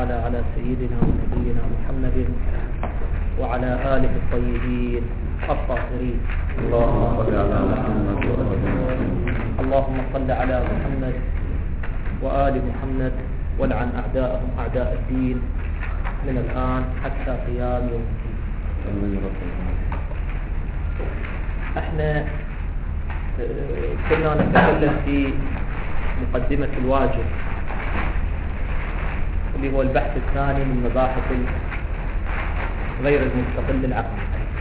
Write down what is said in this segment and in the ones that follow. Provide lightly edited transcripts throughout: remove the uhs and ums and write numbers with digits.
تعالى على سيدنا ونبينا محمد وعلى آله الطيبين الطاهرين. اللهم صل على محمد وآل محمد والعن أعداءهم أعداء الدين من الآن حتى قيام يوم الدين. احنا كنا نتكلم في مقدمة الواجب اللي هو البحث الثاني من مباحث غير المستقل العقلي،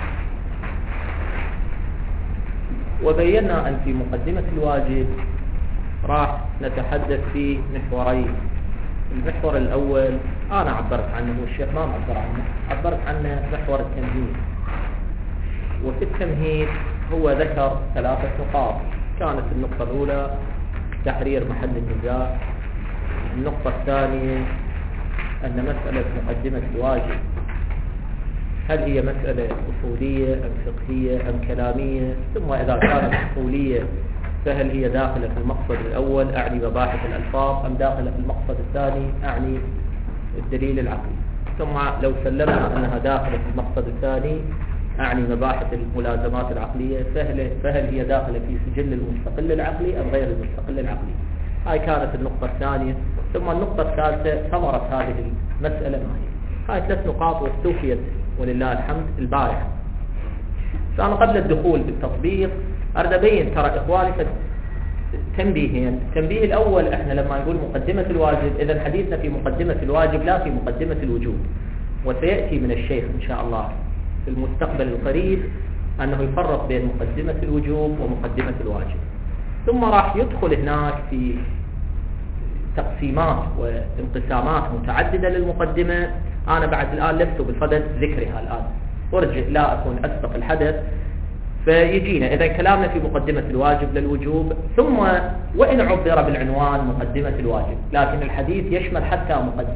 وبينا أن في مقدمة الواجب راح نتحدث في محورين. المحور الأول أنا عبرت عنه والشيخ ما عبر عنه، عبرت عنه محور التمهيد. وفي التمهيد هو ذكر 3 نقاط. كانت النقطة الأولى تحرير محل النزاع، النقطة الثانية أن مسألة مقدمة الواجب هل هي مسألة أصولية أم فقهية أم كلامية، ثم إذا كانت أصولية فهل هي داخلة في المقصد الأول أعني مباحث الألفاظ أم داخلة في المقصد الثاني أعني الدليل العقلي، ثم لو سلمنا أنها داخلة في المقصد الثاني أعني مباحث الملازمات العقلية فهل هي داخلة في سجل المستقل العقلي أم غير المستقل العقلي. هاي كانت النقطة الثانية. ثم النقطة الثالثة ثمرة هذه المسألة ما هي. هاي 3 نقاط واستوفيت ولله الحمد البارحة. فأنا قبل الدخول بالتطبيق أريد أبين ترى إخواني تنبيهين. التنبيه الأول احنا لما نقول مقدمة الواجب إذا حديثنا في مقدمة الواجب لا في مقدمة الوجوب، وسيأتي من الشيخ إن شاء الله في المستقبل القريب أنه يفرق بين مقدمة الوجوب ومقدمة الواجب. ثم راح يدخل هناك في تقسيمات وانقسامات متعددة للمقدمة. أنا بعد الآن لست بالصدد ذكرها الآن، أرجع لا أكون أسبق الحدث. فيجينا إذا كلامنا في مقدمة الواجب للوجوب، ثم وإن عبر بالعنوان مقدمة الواجب لكن الحديث يشمل حتى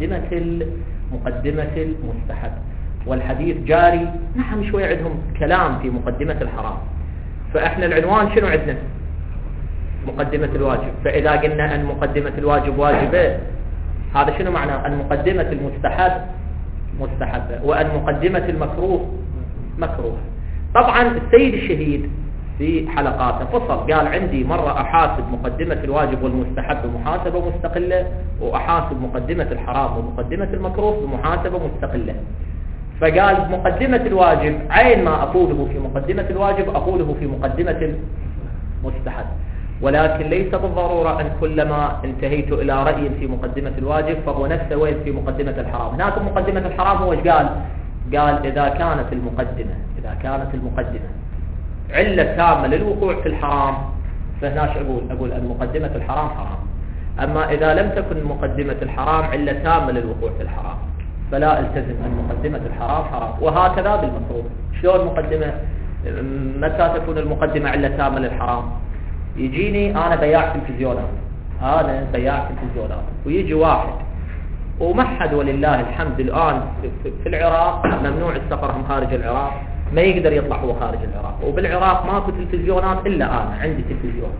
مقدمة المستحب، والحديث جاري. نحن شوي عندهم كلام في مقدمة الحرام، فإحنا العنوان شنو عندنا؟ مقدمة الواجب. فإذا قلنا أن مقدمة الواجب واجبة هذا شنو معناه؟ أن مقدمة المستحب مستحبة وأن مقدمة المكروه مكروه. طبعا السيد الشهيد في حلقاته فصل قال عندي مرة أحاسب مقدمة الواجب والمستحب بمحاسبة مستقلة، وأحاسب مقدمة الحرام ومقدمة المكروه بمحاسبة مستقلة. فقال مقدمة الواجب عين ما أقوله في مقدمة الواجب أقوله في مقدمة المستحب، ولكن ليس بالضرورة أن كلما انتهيت إلى رأي في مقدمة الواجب فهو نفسه وين في مقدمة الحرام. هناك مقدمة الحرام هو قال إذا كانت المقدمة علة تامة للوقوع في الحرام فهناش أقول أن مقدمة الحرام حرام. أما إذا لم تكن مقدمة الحرام علة تامة للوقوع في الحرام فلا التزم أن مقدمة الحرام حرام. وهكذا بالمفروض. شلون مقدمة؟ متى تكون المقدمة علة تامة للحرام؟ يجيني أنا بياع تلفزيونات ويجي واحد ومحد ولله الحمد الآن في العراق ممنوع السفر هم خارج العراق، ما يقدر يطلع هو خارج العراق، وبالعراق ماكو تلفزيونات إلا أنا عندي تلفزيون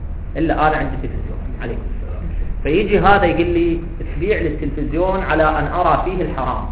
عليكم السلام. فيجي هذا يقول لي تبيع للتلفزيون على أن أرى فيه الحرام.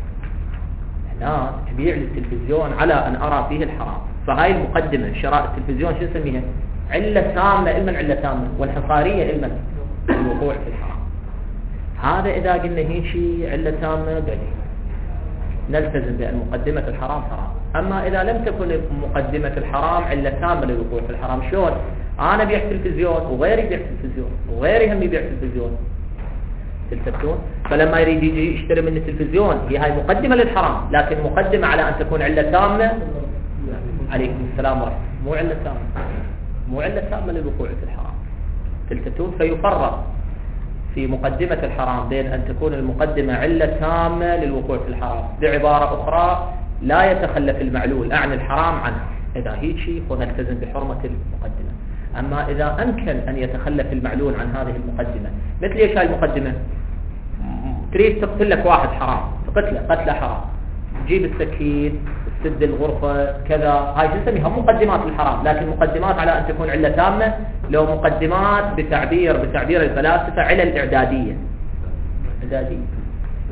لا تبيع للتلفزيون على أن أرى فيه الحرام. فهاي المقدمة شراء التلفزيون شو نسميها؟ علة تامة علة تامة، والحصارية الوقوع في الحرام. هذا إذا قلنا هي شيء علة تامة بني نلتزم بأن مقدمة الحرام حرام. أما إذا لم تكن مقدمة الحرام علة تامة للوقوع في الحرام، شلون؟ أنا بيع تلفزيون وغيري يبيع تلفزيون وغيري هم يبيع تلفزيون، تلتفتون؟ فلما يريد يجي يشتري من التلفزيون هي هاي مقدمة للحرام، لكن مقدمة على أن تكون علة تامة. عليكم السلام ورحمة. مو علة تامة للوقوع في الحرام، تلتفتون؟ فيفرق في مقدمة الحرام بين أن تكون المقدمة علة تامة للوقوع في الحرام، بعبارة أخرى لا يتخلف المعلول أعني الحرام عنها. إذا هيك شيء فنلتزم بحرمة المقدمة. أما إذا أمكن أن يتخلف المعلول عن هذه المقدمة، مثل إيش هاي المقدمة؟ تريد تقتل لك واحد حرام، قتله حرام، تجيب السكين تسد الغرفة كذا، هاي شو نسميها؟ مقدمات الحرام. لكن مقدمات على أن تكون علة تامة، لو مقدمات بتعبير الفلاسفة علل إعدادية.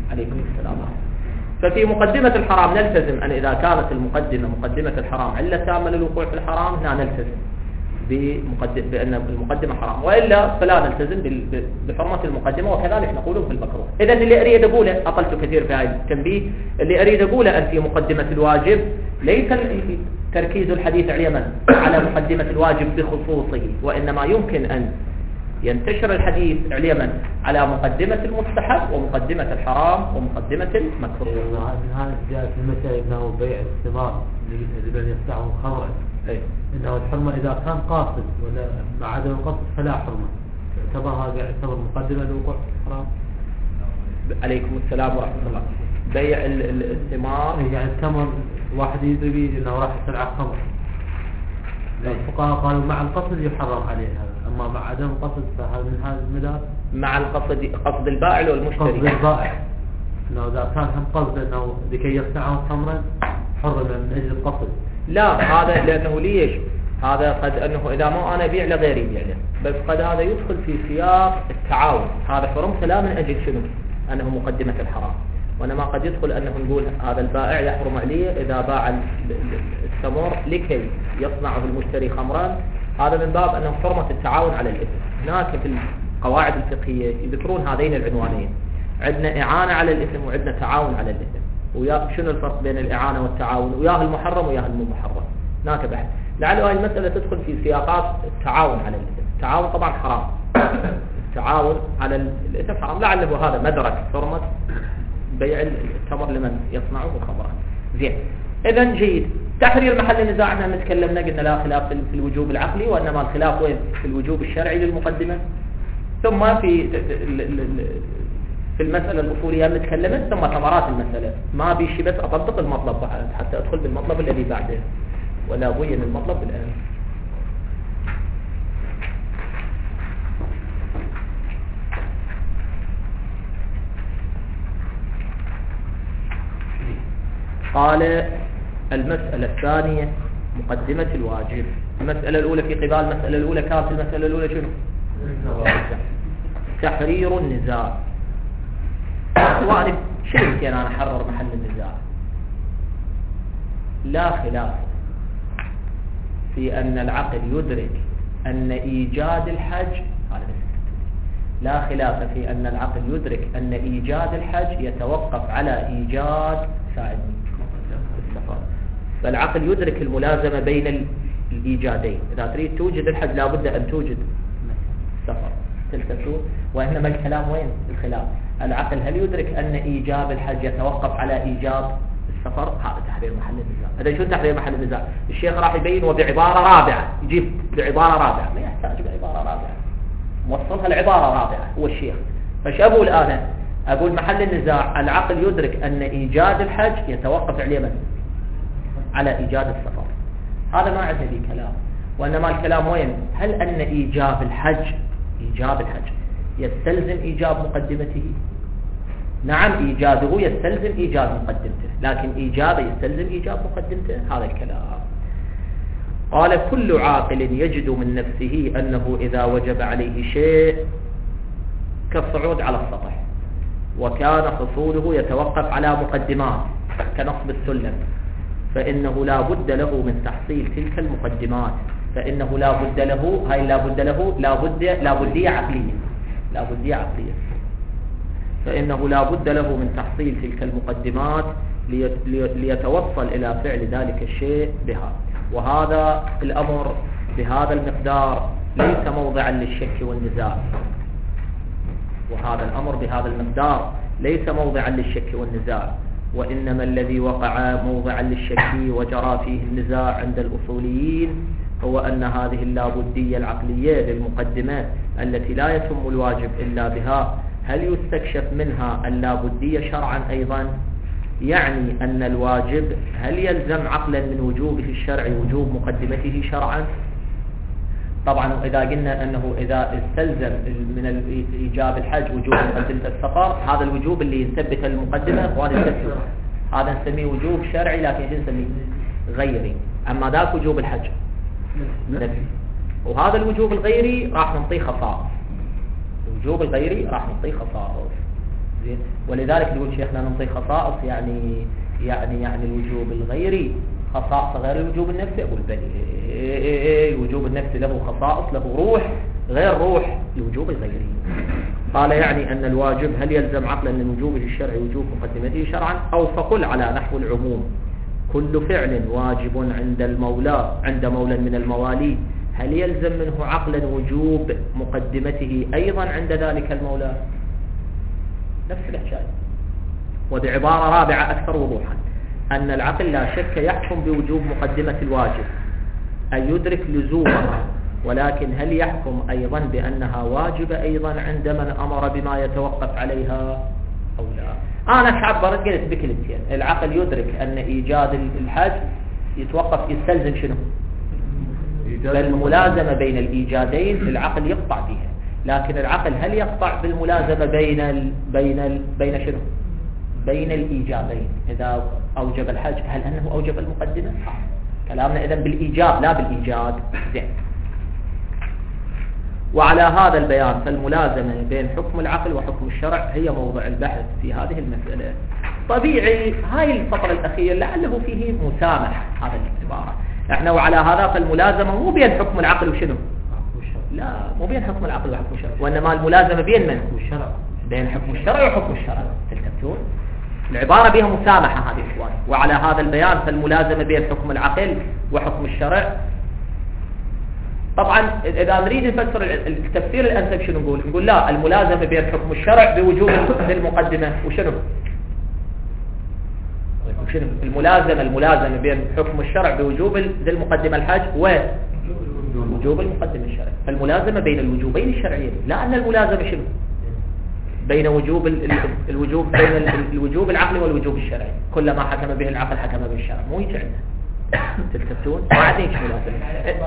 عليكم السلام. ففي مقدمة الحرام نلتزم أن إذا كانت المقدمة مقدمة الحرام علة تامة للوقوع في الحرام هنا نلتزم بأن المقدمة حرام، وإلا فلا نلتزم بحرمة المقدمة، وكذلك نقول في المكروه. إذا اللي أريد أقوله، أقلت كثير في هذا التنبيه، اللي أريد أقوله أن في مقدمة الواجب ليس تركيز الحديث على مقدمة الواجب بخصوصه، وإنما يمكن أن ينتشر الحديث علما على مقدمة المستحب ومقدمة الحرام ومقدمة المكروه. هذا جاء في المسألة أنه بيع الثمار اللي يفتحه خمرا، إنه الحرمة إذا كان قاصد ولا مع عدم القصد فلا حرمة، يعتبر مقدمة لوقوع الحرام. عليكم السلام ورحمة الله. بيع الثمار يعني التمر واحد يدري أنه راح يسلع خمر، الفقهاء قالوا مع القصد يحرم عليه هذا، أما مع عدم القصد فهذا من هذا المدار. مع القصد قصد البائع والمشتري. قصد البائع إنه إذا كان هم قصد أنه لكي يصنعه خمرا حرم من أجل القصد. لا، هذا لأنه ليش؟ هذا قد أنه إذا ما أنا بيع لغيري يبيع له، بس قد هذا يدخل في سياق التعاون. هذا حرمت لا من أجل شنو؟ أنه مقدمة الحرام، وإنما قد يدخل أنه نقول هذا البائع يحرم عليه إذا باع التمر لكي يصنعه المشتري خمرا، هذا من باب أنه حرمة التعاون على الإثم. هناك في القواعد الفقهية يذكرون هذين العنوانين، عندنا إعانة على الإثم وعندنا تعاون على الإثم. شنو الفرق بين الإعانة والتعاون؟ وياه المحرم وياه المو محرم، هناك بحث. لعل هذه المسألة تدخل في سياقات التعاون على الإثم. التعاون طبعا حرام، التعاون على الإثم حرام، لعله هذا مدرك حرمة بيع التمر لمن يصنعه خمرا. زين، إذا جيد. تحرير محل النزاع احنا تكلمنا قلنا لا خلاف في الوجوب العقلي، وإنما الخلاف وين؟ في الوجوب الشرعي للمقدمة. ثم في المسألة الأصولية نتكلمت، ثم ثمرات المسألة. ما بيشي بس أطبق المطلب حتى أدخل بالمطلب الذي بعده، ولا بين المطلب الآن. قال المسألة الثانية مقدمة الواجب. المسألة الأولى في قبال المسألة الأولى كانت المسألة الأولى شنو؟ تحرير النزاع. وأنا شو يمكن أنا أحرر محل النزاع؟ لا خلاف في أن العقل يدرك أن إيجاد الحج، لا خلاف في أن العقل يدرك أن إيجاد الحج يتوقف على إيجاد ساعد السفر. فالعقل يدرك الملازمة بين الإيجادين. إذا تريد توجد الحج لابد أن توجد السفر، تلتفتون. وإنما الكلام وين الخلاف؟ العقل هل يدرك أن إيجاب الحج يتوقف على إيجاب السفر؟ هذا تحرير محل النزاع. هذا شو تحرير محل النزاع؟ الشيخ راح يبين وبعبارة رابعة، يجيب بعبارة رابعة، ما يحتاج بعبارة رابعة، موصلها العبارة رابعة هو الشيخ. فش أقول أنا؟ أقول محل النزاع العقل يدرك أن إيجاد الحج يتوقف على إيجاد السفر. هذا ما عندنا فيه كلام، وإنما الكلام وين؟ هل أن إيجاب الحج يستلزم إيجاب مقدمته؟ نعم، إيجاده يستلزم إيجاب مقدمته، لكن إيجابه يستلزم إيجاب مقدمته. هذا الكلام. قال كل عاقل يجد من نفسه أنه إذا وجب عليه شيء كالصعود على السطح وكان حصوله يتوقف على مقدمات كنصب السلم، فإنه لا بد له من تحصيل تلك المقدمات. فإنه لا بد له، هاي لابدية عقلية. فإنه لا بد له من تحصيل تلك المقدمات ليتوصل إلى فعل ذلك الشيء بها. وهذا الأمر بهذا المقدار ليس موضعا للشك والنزاع. وإنما الذي وقع موضعا للشك وجرى فيه النزاع عند الأصوليين هو أن هذه اللابدية العقلية للمقدمات التي لا يتم الواجب إلا بها، هل يستكشف منها اللابدية شرعا أيضا؟ يعني أن الواجب هل يلزم عقلا من وجوبه الشرعي وجوب مقدمته شرعا؟ طبعا إذا قلنا أنه إذا استلزم من إيجاب الحج وجوب مقدمة السفر، هذا الوجوب اللي يثبت المقدمة هذا نسميه وجوب شرعي، لكن نسميه غيري. أما ذاك وجوب الحج نفسي، وهذا الوجوب الغيري راح نعطيه خصائص. زين. ولذلك نقول شيخنا ننطي خصائص يعني الوجوب الغيري خصائص غير الوجوب النفسي. أقول بلي الوجوب النفسي له خصائص، له روح غير روح الوجوب الغيري. قال يعني أن الواجب هل يلزم عقلا من وجوبه الشرعي وجوب مقدمته شرعا، أو فقل على نحو العموم كل فعل واجب عند مولى من الموالي، هل يلزم منه عقلا وجوب مقدمته أيضا عند ذلك المولى؟ نفس الحكاية. وبعبارة رابعة أكثر وضوحا، أن العقل لا شك يحكم بوجوب مقدمة الواجب أن يدرك لزومها، ولكن هل يحكم أيضا بأنها واجبة أيضا عند من أمر بما يتوقف عليها أو لا؟ أنا تعبرت قلت بكلمتين، العقل يدرك أن إيجاد الحج يستلزم شنو؟ بالملازمة بين الإيجادين العقل يقطع فيها، لكن العقل هل يقطع بالملازمة بين شنو؟ بين الإيجابين. إذا أوجب الحج هل أنه أوجب المقدمة؟ كلامنا إذن بالإيجاب لا بالإيجاد. زين. وعلى هذا البيان فالملازمة بين حكم العقل وحكم الشرع هي موضع البحث في هذه المسألة. طبيعي هاي الفقرة الأخيرة لعله فيه مسامح هذا الاعتبار. احنا وعلى هذا فالملازمة مو بين حكم العقل وشنو؟ لا، مو بين حكم العقل وحكم الشرع، وإنما الملازمة بين من؟ بين حكم الشرع وحكم الشرع. تلتفتون؟ العبارة بها مسامحة هذه الإخوان. وعلى هذا البيان فالملازمة بين حكم العقل وحكم الشرع. طبعا إذا نريد نفسر التفسير الأنسب شنو نقول لا، الملازمة بين حكم الشرع بوجوب المقدمة وشنو؟ الملازمة بين حكم الشرع بوجوب المقدمة الحج ووجوب المقدمة الشرعي. فالملازمة بين الوجوبين الشرعيين، لا أن الملازمة شنو؟ بين الوجوب بين الوجوب العقلي والوجوب الشرعي. كلما حكم به العقل حكم به الشرع. مو هيك عندنا. تلتفتون؟ ما عندنا شيء لازم.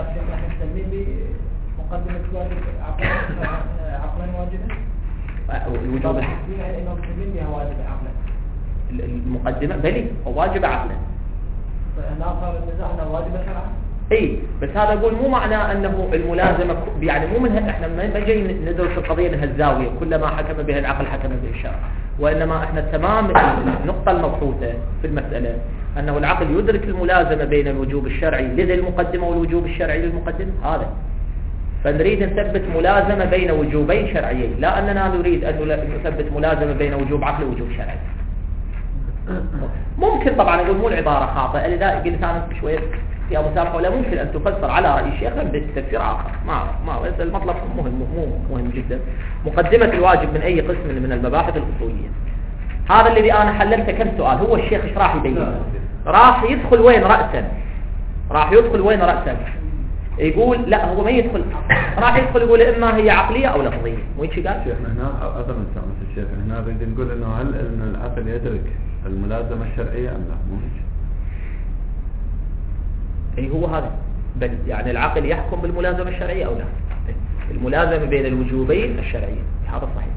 مقدمة واجب عقلا واجبا. الوجوب يعني انه بها واجب عقلا. المقدمة بلي هو واجب عقلا. فناصر النزاع واجب شرعا. اي بس هذا اقول مو معناه انه الملازمه يعني مو من احنا ما جاي ندرس القضيه من هالزاويه كلما حكم به العقل حكم به الشرع، وانما احنا تمام النقطه المبحوثه في المساله انه العقل يدرك الملازمه بين الوجوب الشرعي لذي المقدمه والوجوب الشرعي للمقدمه هذا. فنريد نثبت ملازمه بين وجوبين شرعيين، لا اننا نريد ان نثبت ملازمه بين وجوب عقلي ووجوب شرعي. ممكن طبعا اقول مو العباره خاطئه، لذلك قلت انا شويه فيها مسامحة، ولا ممكن أن تفسر على رأي الشيخ بتفسير آخر. ما المطلب مهم جدا. مقدمة الواجب من أي قسم من المباحث الأصولية، هذا الذي أنا حللته كم سؤال. هو الشيخ إيش راح يبين؟ راح يدخل وين رأسا؟ يقول لا هو ما يدخل، راح يدخل يقول إما هي عقلية أو لفظية. مو هيك قال؟ شيخنا هنا أظن الشيخ هنا نريد نقول إنه هل إن العقل يدرك الملازمة الشرعية أم لا؟ مو هيك؟ اي هو هذا بل يعني العقل يحكم بالملازمة الشرعية أو لا؟ الملازمة بين الوجوبين الشرعيين هذا صحيح.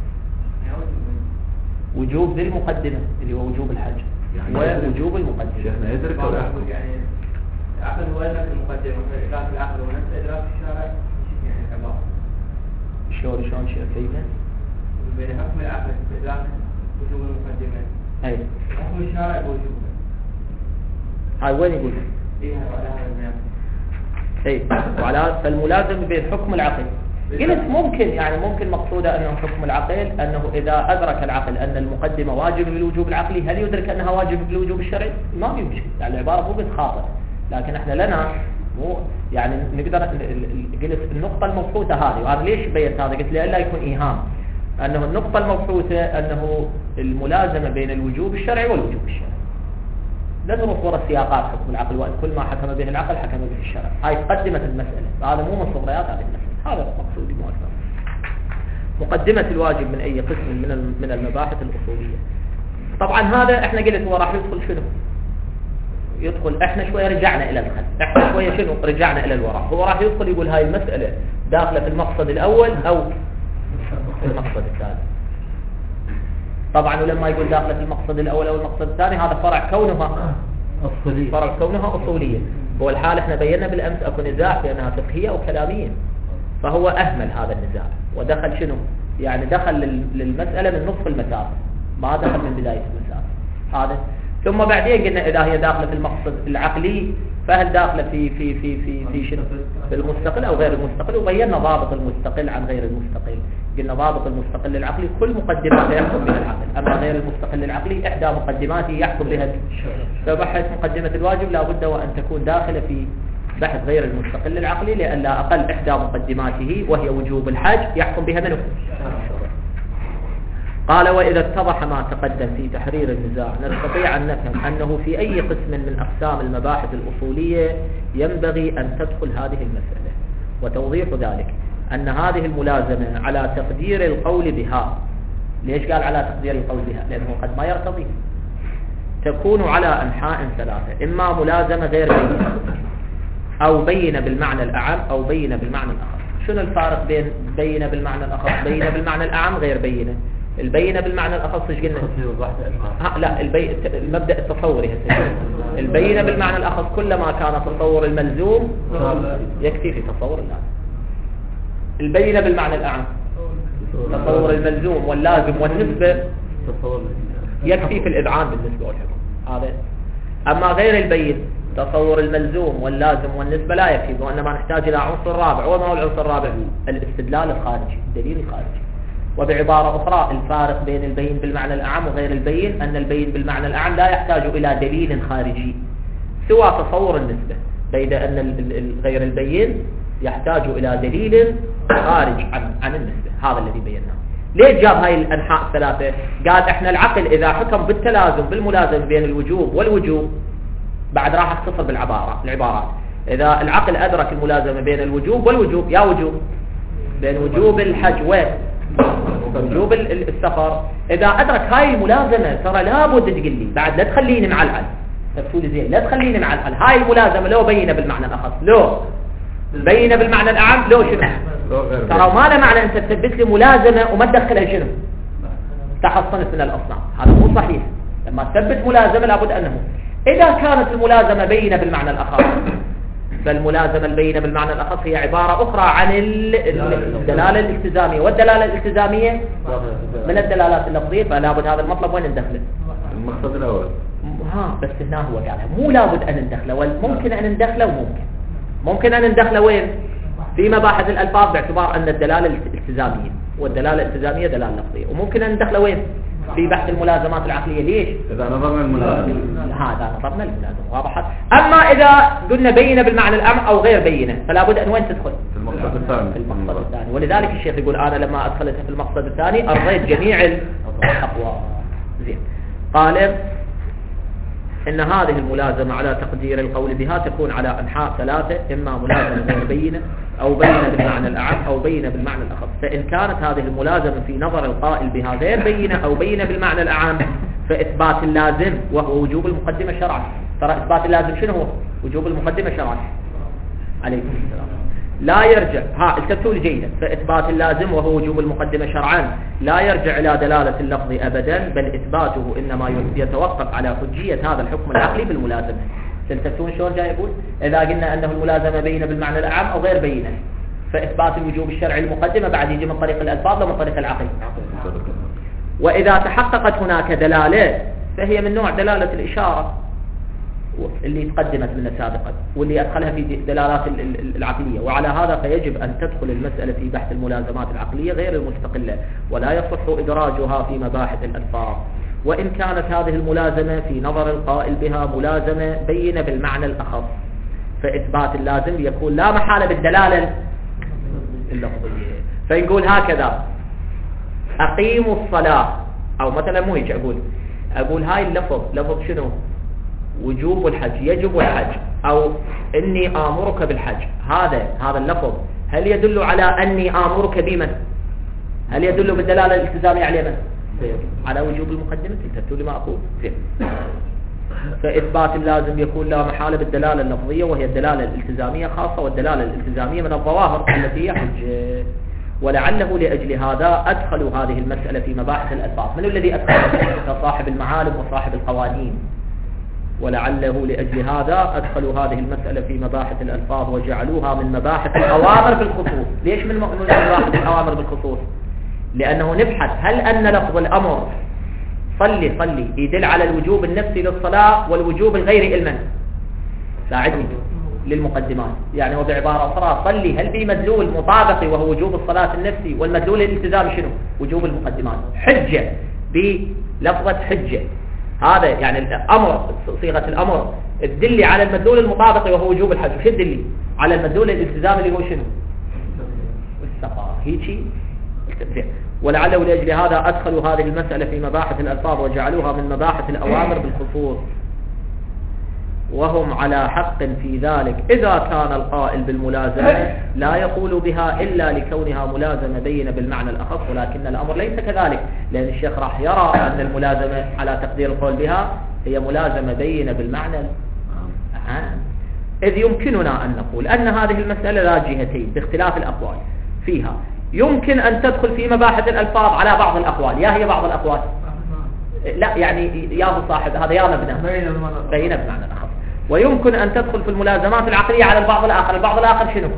وجوب ذي المقدمة اللي هو وجوب الحج يعني ووجوب المقدمة. شيخنا يدرك أو يحكم؟ يعني العقل هو يدرك المقدمة، إدراك العقل ونفس إدراك الشرع يعني كبار. شلون شيء كيفه؟ بين حكم العقل إدراك وجوب المقدمة. أي. حكم الشرع ووجوبه. هاي وين يقول؟ اي وعلى فالملازم بين حكم العقل. قلت ممكن مقصوده انه حكم العقل انه اذا ادرك العقل ان المقدمه واجب بالوجوب العقلي هل يدرك انها واجب بالوجوب الشرعي؟ ما في مشكله، يعني العباره مو خاطئه، لكن احنا لنا مو يعني نقدر قلت النقطه المبحوثه هذه. وانا ليش بينت هذا؟ قلت لا يكون ايهام انه النقطه المبحوثه انه الملازمه بين الوجوب الشرعي والوجوب الشرعي. لا نروح وراء السياقات حكم العقل وكل ما حكم به العقل حكم به الشرع. هاي قدمة المسألة، هذا مو من صغريات هذه المسألة، هذا مقصودي مو أكثر. مقدمة الواجب من أي قسم من المباحث الأصولية. طبعا هذا احنا قلت هو راح يدخل شنو؟ يدخل احنا شوية رجعنا إلى الخلف، احنا شوية شنو؟ رجعنا إلى الوراء. هو راح يدخل يقول هاي المسألة داخلة في المقصد الأول أو في المقصد الثاني. طبعا ولما يقول داخله في المقصد الاول او المقصد الثاني هذا فرع كونها اصوليه. هو الحال احنا بينا بالامس اكو نزاع بانها فقهيه او كلاميه، فهو اهمل هذا النزاع ودخل شنو؟ يعني دخل للمساله من نصف المسافه، ما دخل من بداية المسألة هذا. ثم بعدين قلنا إذا هي داخلة في المقصد العقلي فهل داخلة في شنو؟ في المستقل أو غير المستقل. وبينا ضابط المستقل عن غير المستقل. قلنا ضابط المستقل العقلي كل مقدماته يحكم بها العقل، أما غير المستقل العقلي إحدى مقدماته يحكم بها. فبحث مقدمة الواجب لا بد وأن تكون داخلة في بحث غير المستقل العقلي، لأن لا أقل إحدى مقدماته وهي وجوب الحج يحكم بها منه. قال وإذا اتضح ما تقدم في تحرير النزاع نستطيع أن نفهم أنه في أي قسم من أقسام المباحث الأصولية ينبغي أن تدخل هذه المسألة. وتوضيح ذلك أن هذه الملازمة على تقدير القول بها. ليش قال على تقدير القول بها؟ لأنه قد ما يرتضي. تكون على أنحاء ثلاثة، إما ملازمة غير بينة أو بينة بالمعنى الأعم أو بينة بالمعنى الأخص. شنو الفارق بين بينة بالمعنى الأخص بينة بالمعنى الأعم غير بينة؟ البينة بالمعنى الأخص ايش قلنا؟ لا المبدأ التصوري هسه. البينة بالمعنى الأخص كلما كان تصور الملزوم يكفي في تصور اللازم. البينة بالمعنى الأعم تصور الملزوم واللازم والنسبة يكفي في الإذعان بالنسبة والحكم هذا. أما غير البين تصور الملزوم واللازم والنسبة لا يكفي، وإنما نحتاج إلى عنصر رابع. وما هو العنصر الرابع؟ الاستدلال الخارجي، الدليل الخارجي. وبعبارة أخرى الفارق بين البين بالمعنى الأعم وغير البين أن البين بالمعنى الأعم لا يحتاج إلى دليل خارجي سوى تصور النسبة، بيد أن غير البين يحتاج إلى دليل خارج عن النسبة. هذا الذي بيناه. ليه جاب هاي الأنحاء الثلاثة؟ قال إحنا العقل إذا حكم بالتلازم بالملازم بين الوجوب والوجوب بعد راح اختصر العبارات. إذا العقل أدرك الملازمة بين الوجوب والوجوب، يا وجوب بين وجوب الحج ووجوب السفر، إذا أدرك هاي الملازمة ترى لابد تقول لي بعد لا تخليني معلعل، تقول زين لا تخليني معلعل. هاي الملازمة لو بينة بالمعنى الأخص، لو بينة بالمعنى الأعم، لو شنو؟ ترى ما له معنى أنت تثبت لي ملازمة وما تدخلها شنو؟ تحت صنف من الأصناف، هذا مو صحيح. لما تثبت ملازمة لابد أنه إذا كانت الملازمة بينة بالمعنى الأخص، فالملازمة البينة بالمعنى الأخص هي عبارة أخرى عن الدلالة الالتزامية، والدلالة الالتزامية من الدلالات اللفظية، فلا بد هذا المطلب وين ندخله؟ المقصد الأول. بس هنا هو قالها مو لابد أن ندخله، وممكن أن ندخله ممكن أن ندخله وين؟ في مباحث الألفاظ باعتبار أن الدلالة الالتزامية والدلالة الالتزامية دلالة لفظية، وممكن أن ندخله وين؟ في بحث الملازمات العقلية. ليش؟ إذا نظرنا الملازمة هذا نظرنا الملازمة واضحة. أما إذا قلنا بينة بالمعنى الأعم أو غير بينة فلا بد أن وين تدخل؟ في المقصد الثاني. في المقصد الثاني. ولذلك الشيخ يقول أنا لما أدخلتها في المقصد الثاني أرضيت جميع الأقوال. زين. قال إن هذه الملازمة على تقدير القول بها تكون على أنحاء ثلاثة، إما ملازمة غير بينة أو بينة بالمعنى الأعم أو بينة بالمعنى الأخص. فإن كانت هذه الملازمة في نظر القائل بها غير بينة أو بينة بالمعنى الأعم فإثبات اللازم وهو وجوب المقدمة شرعا. ترى إثبات اللازم شنو هو؟ وجوب المقدمة شرعا. عليكم السلام. لا يرجع التبتول جيدا. فإثبات اللازم وهو وجوب المقدمة شرعا لا يرجع إلى دلالة اللفظ أبدا، بل إثباته إنما يتوقف على حجية هذا الحكم العقلي بالملازمة. تلتفتون شلون جاي يقول؟ إذا قلنا أنه الملازمة بينة بالمعنى الأعم أو غير بينة فإثبات الوجوب الشرعي المقدمة بعد يجي من طريق الألفاظ ومن طريق العقل. وإذا تحققت هناك دلالة فهي من نوع دلالة الإشارة اللي تقدمت لنا سابقا واللي أدخلها في دلالات العقلية. وعلى هذا فيجب أن تدخل المسألة في بحث الملازمات العقلية غير المستقلة، ولا يصح إدراجها في مباحث الألفاظ. وإن كانت هذه الملازمة في نظر القائل بها ملازمة بينة بالمعنى الأخص فإثبات اللازم يكون لا محالة بالدلالة اللفظية. فنقول هكذا أقيموا الصلاة، أو مثلا مو يجي أقول هاي اللفظ لفظ شنو؟ وجوب الحج، يجب الحج، أو إني آمرك بالحج. هذا اللفظ هل يدل على أني آمرك بمن؟ هل يدل بالدلالة الالتزامية على من؟ على وجوب المقدمة. تقول لي ما أقول زين. فإثبات اللازم يكون لا محالة بالدلالة اللفظية وهي الدلالة الالتزامية خاصة، والدلالة الالتزامية من الظواهر التي هي حجة. ولعله لأجل هذا أدخلوا هذه المسألة في مباحث الألفاظ. من الذي أدخل؟ صاحب المعالم وصاحب القوانين. ولعله لأجل هذا أدخلوا هذه المسألة في مباحث الألفاظ وجعلوها من مباحث الأوامر بالخصوص. ليش من مباحث الأوامر بالخصوص؟ لأنه نبحث هل أن لفظ الأمر صلي يدل على الوجوب النفسي للصلاة والوجوب الغيري المن ساعدني للمقدمات. يعني وبعبارة أخرى صلي هل في مدلول مطابقي وهو وجوب الصلاة النفسي، والمدلول الالتزام شنو؟ وجوب المقدمات. حجة بلفظة حجة، هذا يعني الأمر صيغة الأمر تدلي على المدلول المطابقي وهو وجوب الحج، وش تدلي على المدلول الالتزام اللي هو شنو؟ السقاء. هيجي ولعله ولأجل هذا أدخلوا هذه المسألة في مباحث الألفاظ وجعلوها من مباحث الأوامر بالخصوص، وهم على حق في ذلك إذا كان القائل بالملازمة لا يقول بها إلا لكونها ملازمة بينة بالمعنى الأخص، ولكن الأمر ليس كذلك، لأن الشيخ راح يرى أن الملازمة على تقدير القول بها هي ملازمة بينة بالمعنى العام، إذ يمكننا أن نقول أن هذه المسألة لا جهتين باختلاف الأقوال فيها، يمكن أن تدخل في مباحث الألفاظ على بعض الأقوال. يا هي بعض الأقوال؟ لا يعني يا أبو صاحب هذا يا مبنى بينة بالمعنى الأخص. ويمكن أن تدخل في الملازمات العقلية على البعض الآخر. البعض الآخر شنو؟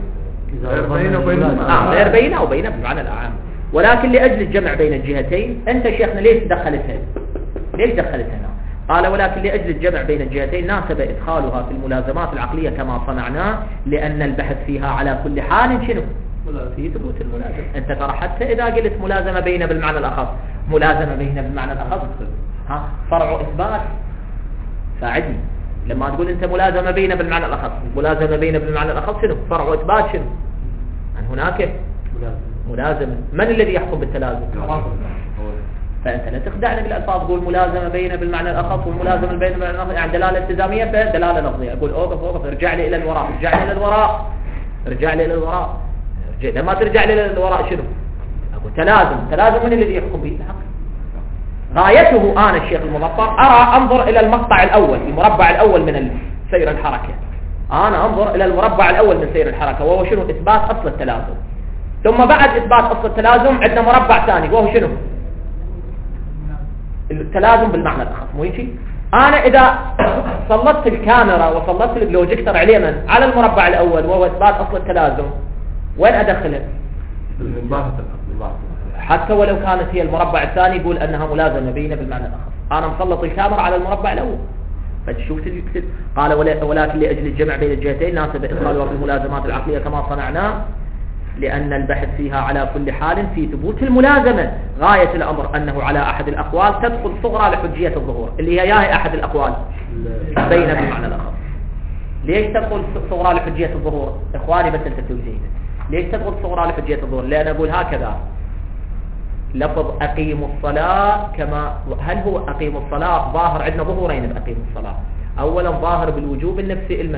غير بينة أو بينة بالمعنى الأعام. ولكن لأجل الجمع بين الجهتين أنت شيخنا ليش دخلتها؟ ليش دخلتها هنا؟ قال ولكن لأجل الجمع بين الجهتين ناسب إدخالها في الملازمات العقلية كما صنعناه، لأن البحث فيها على كل حال شنو؟ في ثبوت الملازمة. أنت ترى حتى إذا قلت ملازمة بينة بالمعنى الأخص، ملازمة بينة بالمعنى الأخص فرع إثبات. ساعدني لما تقول أنت ملازمة بينة بالمعنى الأخص، ملازمة بينة بالمعنى الأخص شنو؟ فرع إثبات شنو؟ عن هناك ملازمة. من الذي يحكم بالتلازم؟ فأنت لا تخدعنا بالألفاظ تقول ملازمة بينة بالمعنى الأخص والملازمة بينة بالمعنى الأخص، يعني دلالة التزامية دلالة لفظية. أقول أوقف ارجع لي إلى الوراء، ارجع لي إلى الوراء. لما ترجع لي إلى الوراء شنو؟ أقول تلازم من الذي يحكم به؟ الحق. غايته أنا الشيخ المظفر أرى أنظر إلى المقطع الأول، المربع الأول من سير الحركة. أنا أنظر إلى المربع الأول من سير الحركة وهو شنو؟ إثبات أصل التلازم. ثم بعد إثبات أصل التلازم عندنا مربع ثاني وهو شنو؟ التلازم بالمعنى الأخص. مو يجي أنا إذا سلطت الكاميرا وسلطت البروجيكتور على على المربع الأول وهو إثبات أصل التلازم، وين أدخلها؟ حتى ولو كانت هي المربع الثاني يقول أنها ملازمة بينة بالمعنى الأخص. أنا مسلط الكاميرا على المربع الأول فتشوف تكتب. قال ولكن لأجل الجمع بين الجهتين ناسب إدخالها في الملازمات العقلية كما صنعناه، لأن البحث فيها على كل حال في ثبوت الملازمة. غاية الأمر أنه على أحد الأقوال تدخل صغرى لحجية الظهور، اللي هي أحد الأقوال بينة بالمعنى الأخص. ليش تدخل صغرى لحجية الظهور؟ إخواني بس التفسير جيدا. ليش تدخل صغرى لحجية الظهور؟ لأن أقول هكذا لفظ أقيموا الصلاة، كما هل هو أقيموا الصلاة ظاهر؟ عندنا ظهورين بأقيموا الصلاة. أولا ظاهر بالوجوب النفسي المن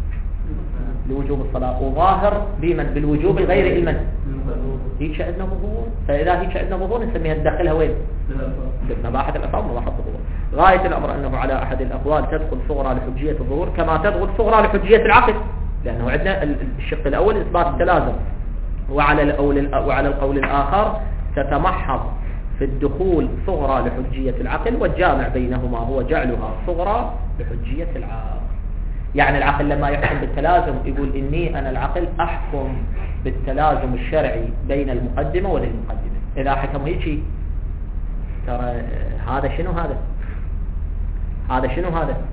لوجوب الصلاة، وظاهر بمن بالوجوب الغير المن هيك عندنا ظهور. فإذا هيك عندنا ظهور نسميها ندخلها وين؟ مباحث الألفاظ مباحث الظهور. غاية الأمر أنه على أحد الأقوال تدخل صغرى لحجية الظهور كما تدخل صغرى لحجية العقل، لأنه عندنا الشق الأول إثبات التلازم، وعلى القول الآخر تتمحض في الدخول صغرى لحجية العقل، والجامع بينهما هو جعلها صغرى لحجية العقل. يعني العقل لما يحكم بالتلازم يقول إني أنا العقل أحكم بالتلازم الشرعي بين المقدمة وللمقدمة. إذا حكم هيك ترى هذا شنو؟ هذا شنو؟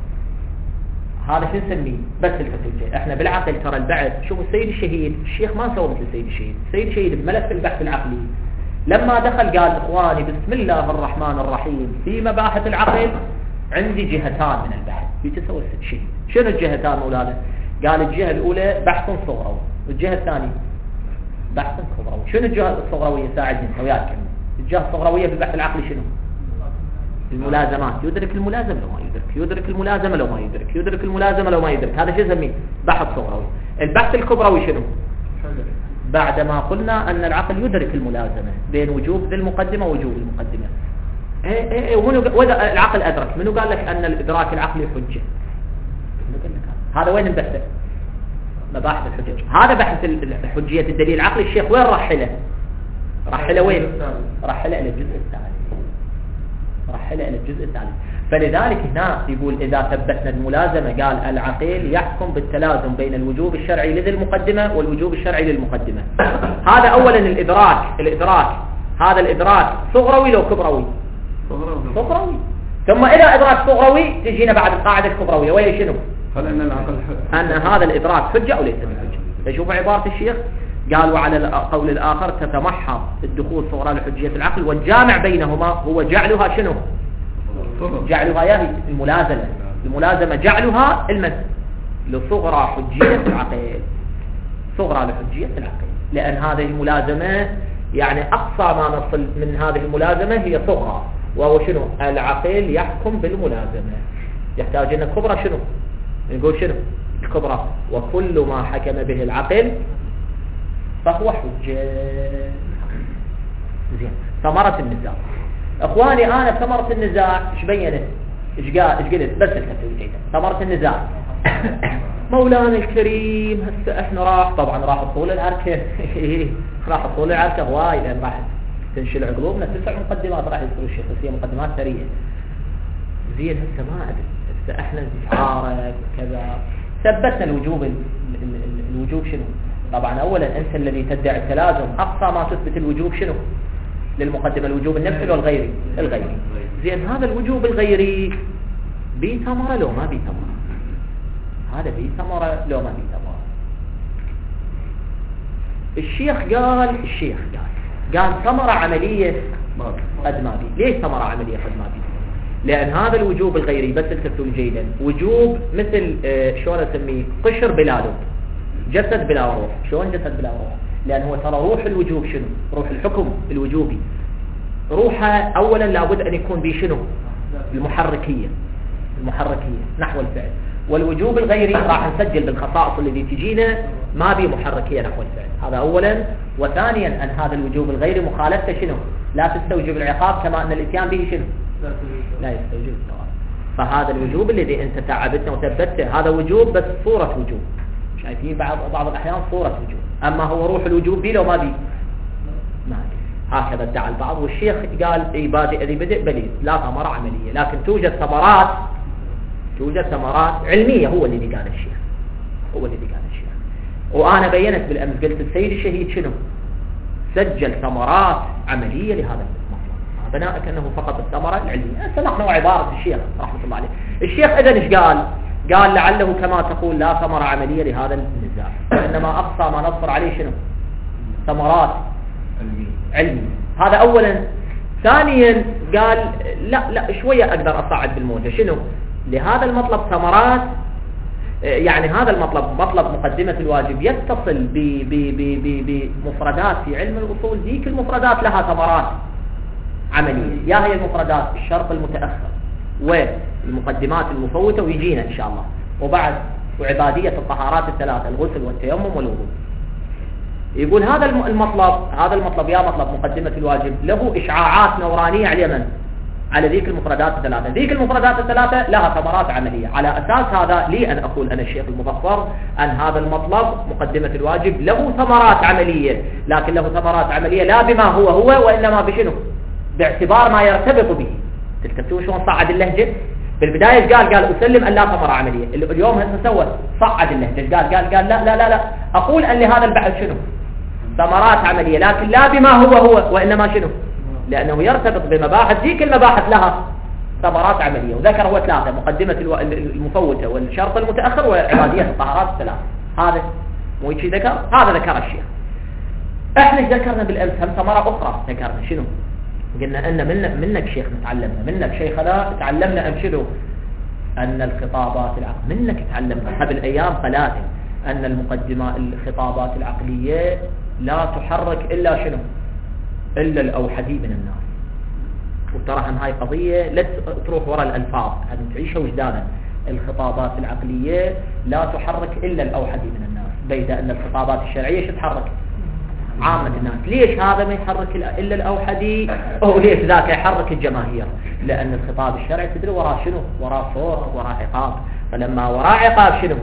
هذا شو نسميه؟ بس الحجة. احنا بالعقل ترى البعث. شوف السيد الشهيد، الشيخ ما سوى مثل السيد الشهيد. السيد الشهيد بملف البحث العقلي لما دخل قال إخواني بسم الله الرحمن الرحيم في مباحث العقل عندي جهتان من البحث. يتسوى الشهيد. شنو الجهتان مولانا؟ قال الجهة الأولى بحث صغروي، والجهة الثانية بحث كبروي. شنو الجهة الصغروية؟ ساعدني وياك. الجهة الصغروية في البحث العقلي شنو؟ الملازمات. يدرك الملازمة لو ما يدرك، يدرك الملازمة لو ما يدرك، يدرك الملازمة لو ما يدرك. هذا شيء نسميه بحث صغروي. البحث الكبروي شنو؟ بعدما قلنا أن العقل يدرك الملازمة بين وجوب ذي المقدمة ووجوب المقدمة. وإذا العقل أدرك، منو قال لك أن الإدراك العقلي حجة؟ هذا وين البحث؟ مباحث الحجج. هذا بحث حجية الدليل العقلي. الشيخ وين رحله؟ رحله وين؟ رحله إلى الجزء الثالث. رحله إلى الجزء الثالث. فلذلك هنا يقول إذا ثبتنا الملازمة قال العقيل يحكم بالتلازم بين الوجوب الشرعي لذي المقدمة والوجوب الشرعي للمقدمة. هذا أولا الإدراك. هذا الإدراك صغروي لو كبروي؟ صغروي. ثم إلى إدراك صغروي تجينا بعد القاعدة الكبروية وهي شنو؟ هل أن العقل أن هذا الإدراك حجة أو ليس بحجة. تشوف عبارة الشيخ قال وعلى القول الآخر تتمحض الدخول صغرى لحجية العقل، والجامع بينهما هو جعلها شنو؟ جعلها يا الملازمة جعلها المثل لصغرى حجية العقل، صغرى لحجية العقل، لأن هذه الملازمة يعني أقصى ما نصل من هذه الملازمة هي صغرى، وهو شنو؟ العقل يحكم بالملازمة، يحتاج أن الكبرى شنو؟ نقول شنو؟ الكبرى، وكل ما حكم به العقل فهو حجة. زين. ثمرة النزاع اخواني، انا ثمرة النزاع ايش بينت؟ ايش قلت؟ بس التفسير جيدا. ثمرة النزاع مولانا الكريم هسه احنا طبعا راح طول العركة راح طول العركة هواي، لان راح تنشل قلوبنا 9 مقدمات راح يذكروا الشيخ، بس هي مقدمات ثرية. زين. هسه ما ادري، هسه احنا نتعارك وكذا، ثبتنا الوجوب شنو؟ طبعا اولا انت الذي تدعي التلازم اقصى ما تثبت الوجوب شنو للمقدمه؟ الوجوب النفسي والغيري الغيري. زين. هذا الوجوب الغيري بيه ثمره لو ما بيه ثمره؟ هذا بيه ثمره لو ما بيه ثمره؟ الشيخ قال ثمره عمليه قد ما بيه. ليش ثمره عمليه قد ما بيه؟ لان هذا الوجوب الغيري بس التفسير جيدا وجوب مثل شلون اسميه؟ قشر بلا لب، جسد بلا روح. شلون جسد بلا روح؟ لأن هو ترى روح الوجوب شنو؟ روح الحكم الوجوبي روحه أولا لابد أن يكون به شنو؟ المحركية نحو الفعل. والوجوب الغيري راح نسجل بالخصائص اللي تجينا ما به محركية نحو الفعل، هذا أولا. وثانيا أن هذا الوجوب الغيري مخالفته شنو؟ لا تستوجب العقاب، كما أن الاتيان به شنو؟ لا يستوجب الثواب. فهذا الوجوب الذي أنت تعبتنا وثبته هذا وجوب بس صورة وجوب، شايفين بعض الأحيان صورة وجوب، أما هو روح الوجوب بي لو ما بي ما بي. هكذا ادعى البعض، والشيخ قال اي بادئ ذي بدء بليد لا ثمرة عملية، لكن توجد ثمرات علمية. هو اللي قال الشيخ وأنا بينت بالأمس قلت السيد الشهيد شنو؟ سجل ثمرات عملية لهذا المطلب، بناء كأنه فقط الثمرة العلمية. سمعنا عبارة الشيخ رحمة الله عليه. الشيخ إذن إيش قال لعله كما تقول لا ثمرة عملية لهذا النزاع، وإنما أقصى ما نصر عليه شنو؟ ثمرات علمية. هذا أولا. ثانيا قال لا شوية أقدر أصعد بالموجة. شنو؟ لهذا المطلب ثمرات، يعني هذا المطلب مطلب مقدمة الواجب يتصل بمفردات في علم الأصول. ذيك المفردات لها ثمرات عملية، يا هي المفردات الشرط المتأخر والمقدمات المفوتة، ويجينا إن شاء الله. وبعد وعبادية الطهارات الثلاثة، الغسل والتيمم والوضوء. يقول هذا المطلب يا مطلب مقدمة الواجب له إشعاعات نورانية على اليمن، على ذيك المفردات الثلاثة. ذيك المفردات الثلاثة لها ثمرات عملية. على أساس هذا لي أن أقول أنا الشيخ المظفر أن هذا المطلب مقدمة الواجب له ثمرات عملية، لكن له ثمرات عملية لا بما هو وإنما بشنو؟ باعتبار ما يرتبط به. تلتفتون شلون صعد اللهجة؟ بالبداية قال أسلم أن لا ثمرة عملية. اليوم هسه سوى صعد اللهجة، قال لا أقول أن لهذا البحث شنو؟ ثمرات عملية، لكن لا بما هو وإنما شنو؟ لأنه يرتبط بمباحث، ذيك المباحث لها ثمرات عملية. وذكر هو 3: مقدمة المفوتة والشرط المتأخر وعبادية الطهارات الثلاث. هذا مو يجي ذكر، هذا ذكر الشيخ. احنا ذكرنا بالأمس هم ثمرة أخرى. ذكرنا شنو؟ قلنا أن منك شيخ نتعلمنا، منك شيخنا تعلمنا أمشده أن الخطابات العقلية، منك تعلمنا قبل أيام 3 أن الخطابات العقلية لا تحرك إلا شنو؟ إلا الأوحدي من الناس. وتراهم هاي قضية لا تروح وراء الألفاظ، هذه تعيشها وجدانا. الخطابات العقلية لا تحرك إلا الأوحدي من الناس، بيد أن الخطابات الشرعية تتحرك عامة الناس. ليش هذا ما يحرك إلا الأوحدي؟ أو ليش ذاك يحرك الجماهير؟ لأن الخطاب الشرعي تدري وراء شنو؟ وراء صوت، وراء عقاب. فلما وراء عقاب شنو؟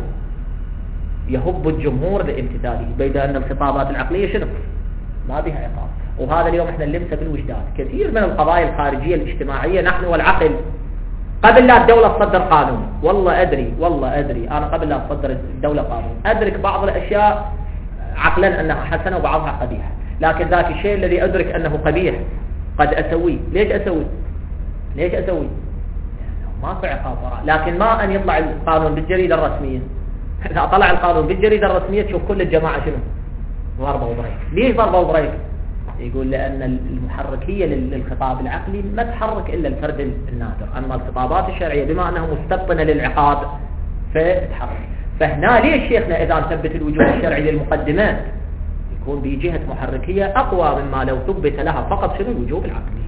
يهب الجمهور لامتثاله، بيد أن الخطابات العقلية شنو؟ ما بها عقاب. وهذا اليوم احنا نلمسه بالوجدان. كثير من القضايا الخارجية الاجتماعية نحن والعقل قبل لا الدولة تصدر قانون، والله أدري أنا قبل لا تصدر الدولة قانون أدرك بعض الأشياء عقلا أنها حسنة وبعضها قبيحة، لكن ذاك الشيء الذي أدرك أنه قبيح قد أسويه. ليش أسويه؟ ليش أسوي؟ ما في عقاب وراء. لكن ما أن يطلع القانون بالجريدة الرسمية. إذا طلع القانون بالجريدة الرسمية تشوف كل الجماعة شنو؟ ضربة وبريك. ليش ضربة وبريك؟ يقول لأن المحركية للخطاب العقلي ما تحرك إلا الفرد النادر، أما الخطابات الشرعية بما أنها مستبطنة للعقاب فتحرك. فهنا ليش شيخنا إذا نثبت الوجوب الشرعي للمقدمات يكون بجهة محركية أقوى مما لو ثبت لها فقط شنو الوجوب العقلي.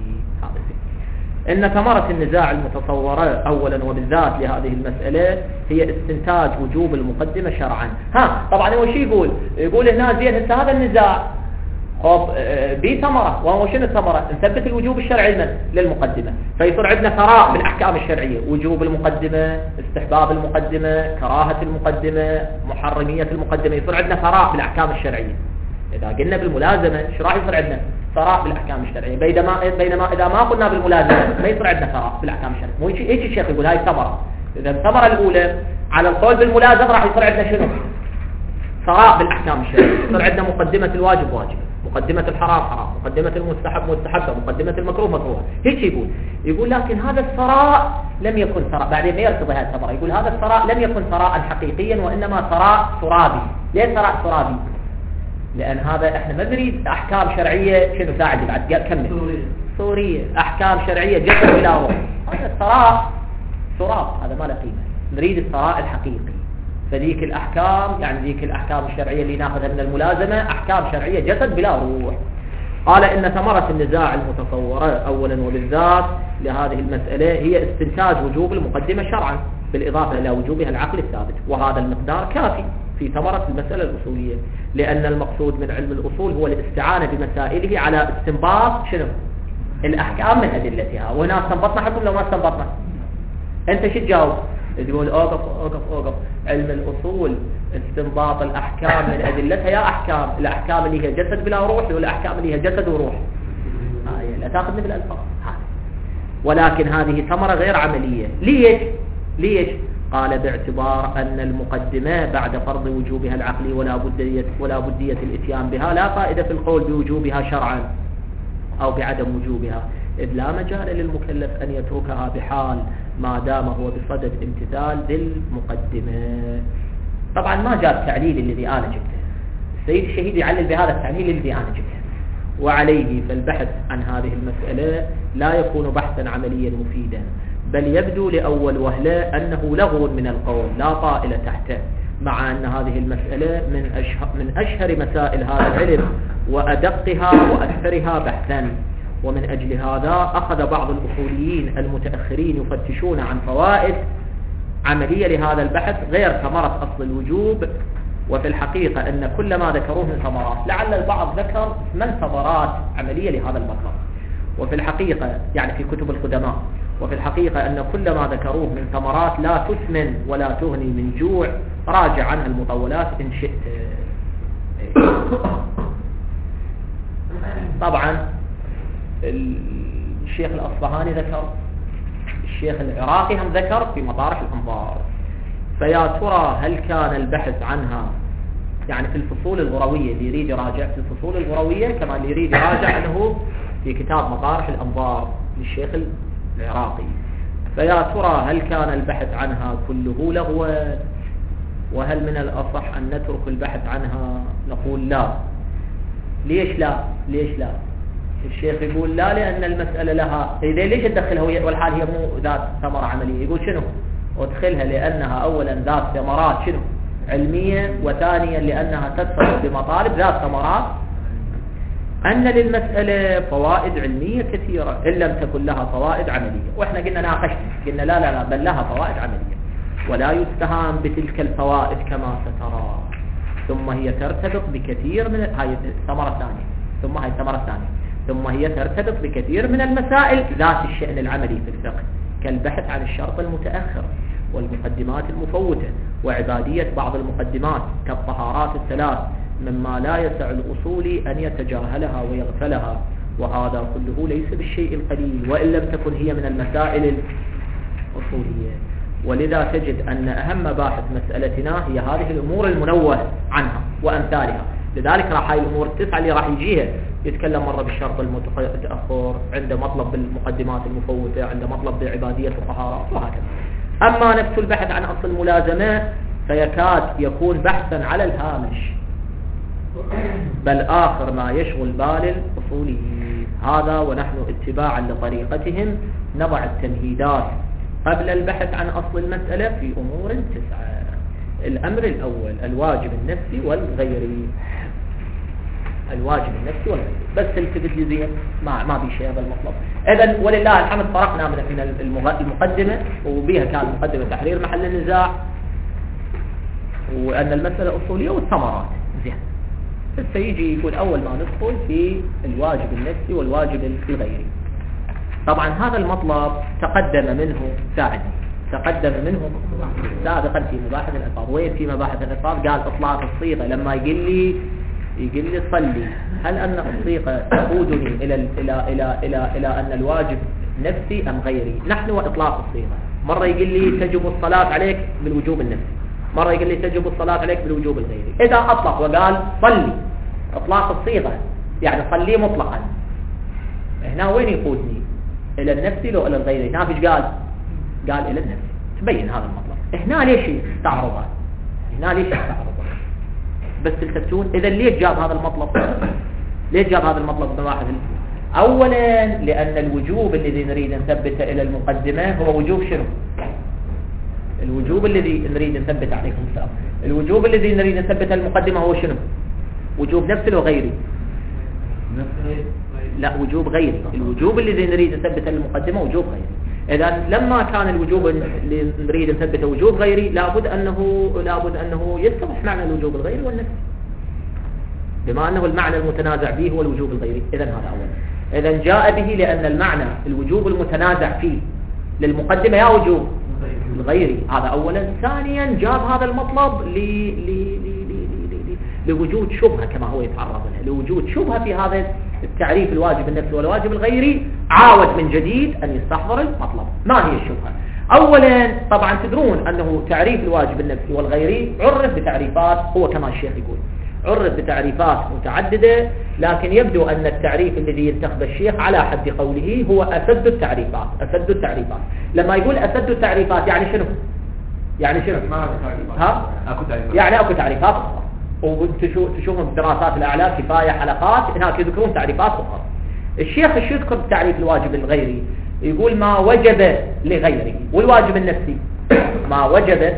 إن ثمرة النزاع المتصورة أولا وبالذات لهذه المسألة هي استنتاج وجوب المقدمة شرعا. طبعا هو شيء يقول هنا زين هذا النزاع بثمرة، وهو شنو الثمرة؟ نثبت الوجوب الشرعي للمقدمة، فيصير عندنا ثراء بالأحكام الشرعية، وجوب المقدمة، استحباب المقدمة، كراهة المقدمة، محرمية المقدمة، يصير عندنا ثراء بالأحكام الشرعية. إذا قلنا بالملازمة ايش راح يصير عندنا؟ ثراء بالأحكام الشرعية، بينما إذا ما قلنا بالملازمة ما يصير عندنا ثراء بالأحكام الشرعية. مو ايش الشيخ يقول هاي الثمرة. إذا الثمرة الأولى على القول بالملازمة راح يصير عندنا شنو؟ ثراء بالأحكام الشرعية، يصير عندنا مقدمة الواجب واجب، مقدمة الحرام حرام، مقدمة المستحب مستحبة، مقدمة المكروه مكروه. هيك يقول لكن هذا الثراء لم يكن ثراء، بعدين ما يرتضي هذا الثراء، يقول هذا الثراء لم يكن ثراء حقيقيا وإنما ثراء ترابي. ليه ثراء ترابي؟ لأن هذا احنا ما نريد أحكام شرعية شنو ساعد بعد كمل صورية، أحكام شرعية جسد بلا روح. هذا الثراء تراب، هذا ما له قيمة. نريد الثراء الحقيقي. فذيك الأحكام يعني ذيك الأحكام الشرعية اللي ناخذها من الملازمة أحكام شرعية جسد بلا روح. قال إن ثمرة النزاع المتصورة أولا وبالذات لهذه المسألة هي استنتاج وجوب المقدمة شرعا بالإضافة إلى وجوبها العقل الثابت، وهذا المقدار كافي في ثمرة المسألة الأصولية، لأن المقصود من علم الأصول هو الاستعانة بمسائله على استنباط شنو؟ الأحكام من أدلتها. وهنا استنبطنا حكم لو ما استنبطنا أنت شو تجاوب؟ تقول أوقف علم الأصول استنباط الأحكام من أدلتها يا أحكام الأحكام اللي هي جسد بلا روح والأحكام اللي هي جسد وروح. لا تأخذ مثل الألفاظ. ولكن هذه ثمرة غير عملية. ليش؟ قال باعتبار أن المقدمة بعد فرض وجوبها العقلي ولا بدية الإتيان بها لا فائدة في القول بوجوبها شرعا أو بعدم وجوبها، إذ لا مجال للمكلف أن يتركها بحال ما دام هو بصدد امتثال للمقدمة. طبعا ما جاء التعليل الذي أنا جبته، السيد الشهيد يعلل بهذا التعليل الذي أنا جبته، وعليه فالبحث عن هذه المسألة لا يكون بحثا عمليا مفيدا، بل يبدو لأول وهلة أنه لغو من القول لا طائل تحته، مع أن هذه المسألة من أشهر مسائل هذا العلم وأدقها وأكثرها بحثا. ومن أجل هذا أخذ بعض الأصوليين المتأخرين يفتشون عن فوائد عملية لهذا البحث غير ثمرة أصل الوجوب، وفي الحقيقة أن كل ما ذكروه من ثمرات، لعل البعض ذكر من ثمرات عملية لهذا المطلب، وفي الحقيقة يعني في كتب القدماء، وفي الحقيقة أن كل ما ذكروه من ثمرات لا تثمن ولا تغني من جوع، راجع عنها المطولات إن شئت. طبعا الشيخ الأصبهاني ذكر، الشيخ العراقي هم ذكر في مطارح الأنظار. فيا ترى هل كان البحث عنها يعني في الفصول الغروية اللي يريد يراجع في الفصول الغروية كما اللي يريد يراجع عنه في كتاب مطارح الأنظار للشيخ العراقي، فيا ترى هل كان البحث عنها كله لغوا؟ وهل من الأصح أن نترك البحث عنها؟ نقول لا. ليش لا؟ الشيخ يقول لا، لأن المسألة لها إذا ليش تدخلها والحال هي مو ذات ثمرة عملية. يقول شنو؟ وادخلها لأنها أولا ذات ثمرات شنو؟ علمية، وثانيا لأنها تدخل بمطالب ذات ثمرات، أن للمسألة فوائد علمية كثيرة إن لم تكن لها فوائد عملية. وإحنا قلنا ناقشنا قلنا لا بل لها فوائد عملية، ولا يستهان بتلك الفوائد كما سترى. ثم هي ترتبط بكثير من هاي الثمرة الثانية، ثم هي ترتبط بكثير من المسائل ذات الشأن العملي في الفقه، كالبحث عن الشرط المتأخر والمقدمات المفوتة وعبادية بعض المقدمات كالطهارات الثلاث، مما لا يسع الأصول أن يتجاهلها ويغفلها، وهذا كله ليس بالشيء القليل وإن لم تكن هي من المسائل الأصولية. ولذا تجد أن أهم مباحث مسألتنا هي هذه الأمور المنوه عنها وأمثالها. لذلك راح هاي الأمور التسعة اللي راح يجيها يتكلم مرة بالشرط التأخر، عنده مطلب بالمقدمات المفوتة، عنده مطلب بعبادية الطهارة وهكذا. أما نفس البحث عن أصل الملازمة فيكاد يكون بحثا على الهامش، بل آخر ما يشغل بال الأصوليين. هذا ونحن اتباعا لطريقتهم نضع التمهيدات قبل البحث عن أصل المسألة في أمور 9. الأمر الأول الواجب النفسي والغيري. الواجب النفسي والغيري بس التفت لي زين ما في شيء هذا المطلب. إذن ولله الحمد فرقنا من المقدمة، وبها كان مقدمة تحرير محل النزاع، وأن المسألة أصولية والثمرات زين. بس يجي يقول أول ما ندخل في الواجب النفسي والواجب الغيري. طبعا هذا المطلب تقدم منه سابقا في مباحث الألفاظ. وين في مباحث الألفاظ؟ قال إطلاق الصيغة لما يقول لي صلي، هل أن الصيغة تقودني إلى أن الواجب نفسي أم غيري؟ نحن وإطلاق الصيغة. مرة يقول لي تجب الصلاة عليك بالوجوب النفسي، مرة يقول لي تجب الصلاة عليك بالوجوب الغيري. إذا أطلق وقال صلي، إطلاق الصيغة يعني صلي مطلقا، هنا وين يقودني؟ إلى النفسي لو إلى الغيري؟ هنا فيش قال إلى النفسي. تبين هذا المطلب. هنا ليش تعرضه؟ بس تلتفتون إذا ليش جاب هذا المطلب بمباحث؟ أولا لأن الوجوب الذي نريد أن نثبته إلى المقدمة هو وجوب شنو؟ الوجوب الذي نريد أن نثبت عليكم السلام، الوجوب الذي نريد أن نثبته المقدمة هو شنو؟ وجوب نفسي وغيري؟ لا، وجوب غيري. الوجوب الذي نريد أن نثبته المقدمة وجوب غيري. إذا لما كان الوجوب اللي نريد أن نثبته وجوب غيري لابد أنه يتضح معنى الوجوب الغيري والنفسي، بما أنه المعنى المتنازع فيه هو الوجوب الغيري. إذا هذا أولا. إذا جاء به لأن المعنى الوجوب المتنازع فيه للمقدمة يا وجوب الغيري، هذا أولا. ثانيا جاب هذا المطلب لوجود شبهة كما هو يتعرض لها، لوجود شبهة في هذا التعريف الواجب النفسي والواجب الغيري، عاود من جديد أن يستحضر المطلب. ما هي الشبهة؟ أولا طبعا تدرون أنه تعريف الواجب النفسي والغيري عرف بتعريفات، هو كما الشيخ يقول عرف بتعريفات متعددة، لكن يبدو أن التعريف الذي ينتخب الشيخ على حد قوله هو أسد التعريفات. لما يقول أسد التعريفات يعني شنو؟ يعني أكو تعريفات أخرى، وتشوفون بدراسات الأعلى كفاية حلقات هناك يذكرون تعريفات أخرى. الشيخ شو يذكر بتعريف الواجب الغيري؟ يقول ما وجب لغيره. والواجب النفسي ما وجب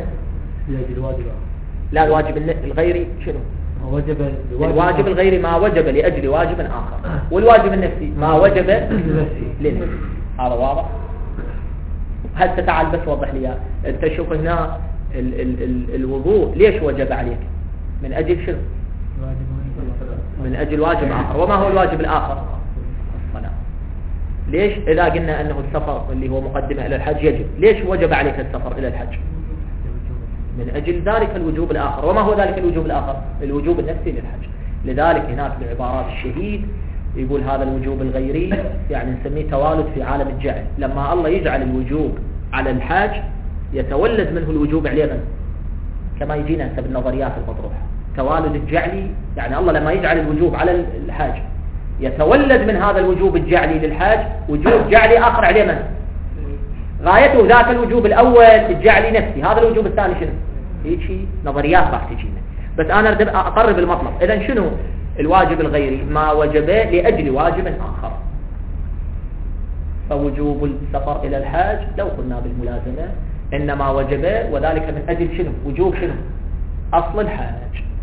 لا، الواجب الغيري شنو؟ الواجب الغيري ما وجب لأجل واجب آخر، والواجب النفسي ما وجب لنفسه. هذا واضح؟ هل تتعال بس وضح لي. انت شوف هنا الوضوء ليش وجب عليك؟ من أجل شنو؟ من أجل واجب آخر. وما هو الواجب الآخر؟ الصلاة. ليش إذا قلنا أنه السفر اللي هو مقدمة إلى الحج يجب، ليش وجب عليك السفر إلى الحج؟ من أجل ذلك الوجوب الآخر. وما هو ذلك الوجوب الآخر؟ الوجوب النفسي للحج. لذلك هناك بعبارات الشهيد يقول هذا الوجوب الغيري يعني نسميه توالد في عالم الجعل. لما الله يجعل الوجوب على الحاج يتولد منه الوجوب عليه، كما يجينا هسه بالنظريات المطروحة. توالد الجعلي يعني الله لما يجعل الوجوب على الحاج يتولد من هذا الوجوب الجعلي للحاج وجوب جعلي آخر عليه من؟ غايته ذاك الوجوب الأول الجعلي نفسي، هذا الوجوب الثاني شنو؟ هيك نظريات راح تجينا، بس أنا أريد أقرب المطلب. إذن شنو الواجب الغيري؟ ما وجب لأجل واجب آخر. فوجوب السفر إلى الحاج لو قلنا بالملازمة إنما وجب وذلك من أجل شنو؟ وجوب شنو؟ أصل الحاج.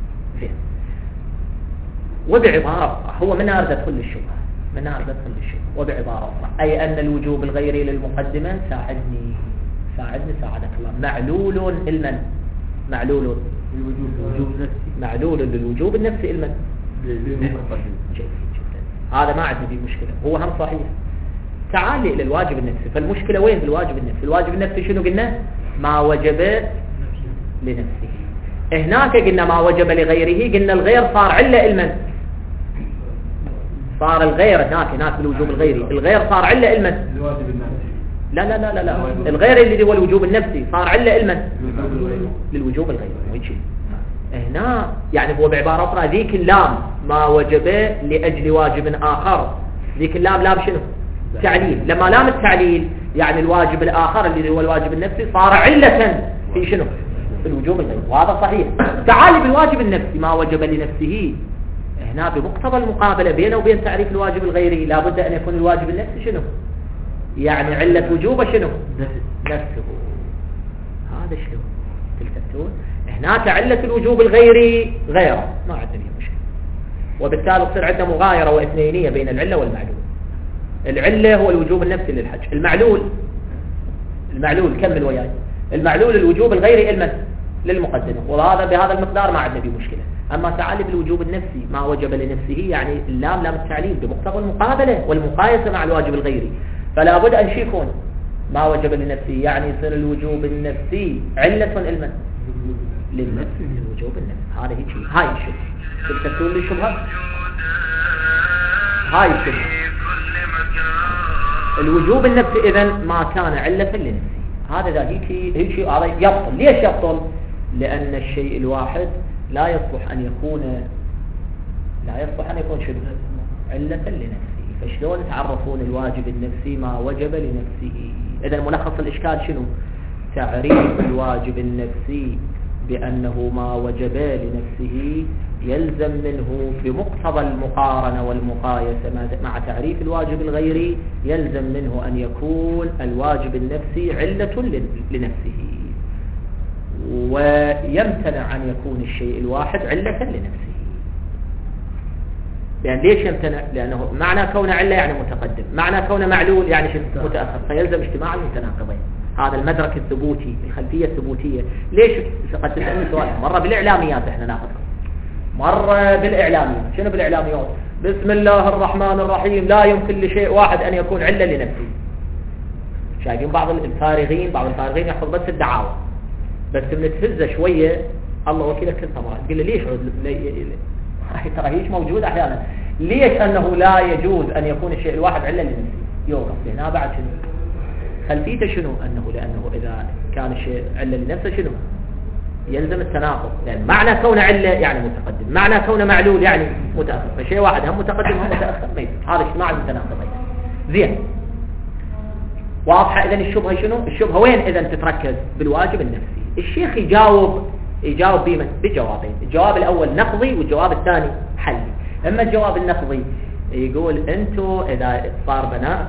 وبعبارة هو من أرد كل الشبهة، وبعبارة أخرى أي أن الوجوب الغيري للمقدمة ساعدك الله معلول المن؟ معلول للوجوب النفسي المن؟ جيد جدا. هذا ما عندنا فيه مشكلة، هو هم صحيح. تعال إلى الواجب النفسي. فالمشكلة وين بالواجب النفسي؟ الواجب النفسي شنو قلنا؟ ما وجب لنفسه. هناك قلنا ما وجب لغيره، قلنا الغير صار علة المن؟ صار الغير هناك بالوجوب الغيري، الغير صار علة المن؟ الواجب النفسي. لا الغير اللي هو الوجوب النفسي صار علة المن؟ للوجوب الغيري. ويجي هنا يعني هو بعبارة أخرى ذيك اللام ما وجب لأجل واجب آخر، ذيك اللام لام شنو؟ تعليل. لما لام التعليل يعني الواجب الآخر اللي هو الواجب النفسي صار علة في شنو؟ في الوجوب الغيري، وهذا صحيح. تعالي بالواجب النفسي ما وجب لنفسه، هنا بمقتضى المقابلة بينه وبين تعريف الواجب الغيري لابد أن يكون الواجب النفسي شنو؟ يعني علة وجوبه شنو؟ نفسه. هذا شنو؟ تلتفتون؟ هناك علة الوجوب الغيري غيره، ما عندنا فيه مشكلة، وبالتالي تصير عندنا مغايرة واثنينية بين العلة والمعلول. العلة هو الوجوب النفسي للحج، المعلول كمل وياي، المعلول الوجوب الغيري المن للمقدمة، وهذا بهذا المقدار ما عندنا فيه مشكلة. أما تعالي بالوجوب النفسي ما وجب لنفسه يعني اللام لام التعليل بمقتضى المقابلة والمقايسة مع الواجب الغيري، فلا بد أن يكون ما وجب لنفسه يعني يصير الوجوب النفسي علة المن للنفس الوجوب النفسي. هذا هي شيء، هاي الشبهة تقول لي شبهة، هاي الشبهة. الوجوب النفسي إذن ما كان علة لنفسه، هذا هي شيء هذا يبطل. ليش يبطل؟ لأن الشيء الواحد لا يصلح أن يكون شبه علة لنفسه، فشلون تعرفون الواجب النفسي ما وجب لنفسه؟ إذن ملخص الإشكال شنو؟ تعريف الواجب النفسي بأنه ما وجب لنفسه يلزم منه بمقتضى المقارنة والمقايسة مع تعريف الواجب الغيري يلزم منه أن يكون الواجب النفسي علة لنفسه، ويمتنع أن يكون الشيء الواحد علة لنفسه. يعني ليش يمتنع؟ لأنه معنى كون علة يعني متقدم، معنى كون معلول يعني متأخر، فيلزم اجتماع المتناقضين. هذا المدرك الثبوتي، الخلفية الثبوتية. ليش؟ قد تسألني سؤال، مرة بالإعلاميات احنا ناخذها، مرة بالإعلاميات. شنو بالإعلاميات؟ بسم الله الرحمن الرحيم لا يمكن لشيء واحد أن يكون علة لنفسه. شايفين بعض الفارغين يحفظ بس الدعاوى، بس بنتهزه شوية الله وكيلك كل طبعا تقول له ليش ترى هيش موجود أحيانا. ليش أنه لا يجوز أن يكون الشيء الواحد علة لنفسه؟ يوقف هنا بعد شنو خلفيته شنو؟ لأنه إذا كان الشيء علة لنفسه شنو يلزم التناقض، لأن معنى كون علة يعني متقدم، معنى كون معلول يعني متأخر، فشيء واحد هم متقدم هم متأخر ما يصير، هذا اجتماع المتناقضين. زين واضحة. إذن الشبهة شنو؟ الشبهة وين إذن تتركز؟ بالواجب النفسي. الشيخ يجاوب بجوابين، الجواب الأول نقضي والجواب الثاني حلي. أما الجواب النقضي يقول أنتم إذا صار